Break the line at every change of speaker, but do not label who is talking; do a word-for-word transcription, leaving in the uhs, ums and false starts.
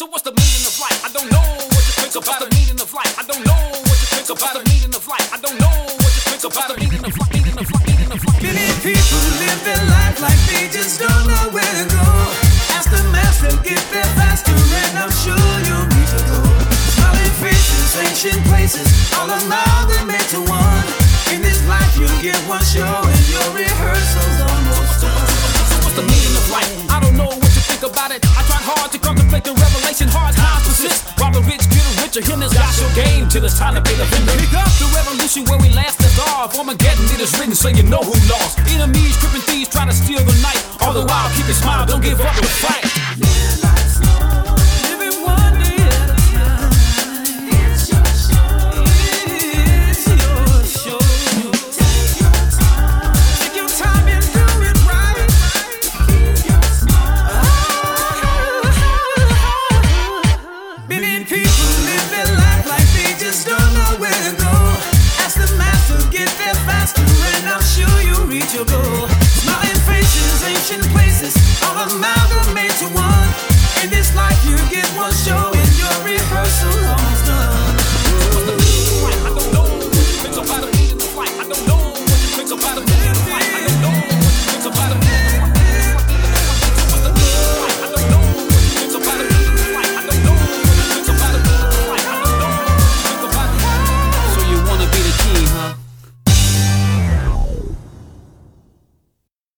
So what's the meaning of life? I don't know what you think about the meaning of life. I don't know what you think about the meaning of life. I don't know what you think about the meaning of life. Meaning of life. Meaning of life.
Many people live their life like they just don't know where to go. Ask the master, get there faster, and I'm sure you'll reach a goal. Smiling faces, ancient places, all amalgamate to one. In this life you'll get one show and your rehearsal's almost done.
So what's the meaning of life? I don't know what you think about it. I tried hard to contemplate the revelation, hard times persist. While the rich get richer, hymners got your game till it's time to pay the vendor. Pick up the revolution where we last left off. Armageddon it is written so you know who lost. Enemies, tripping thieves try to steal the night. All the while keep your smile, don't give up the fight.
Your goal.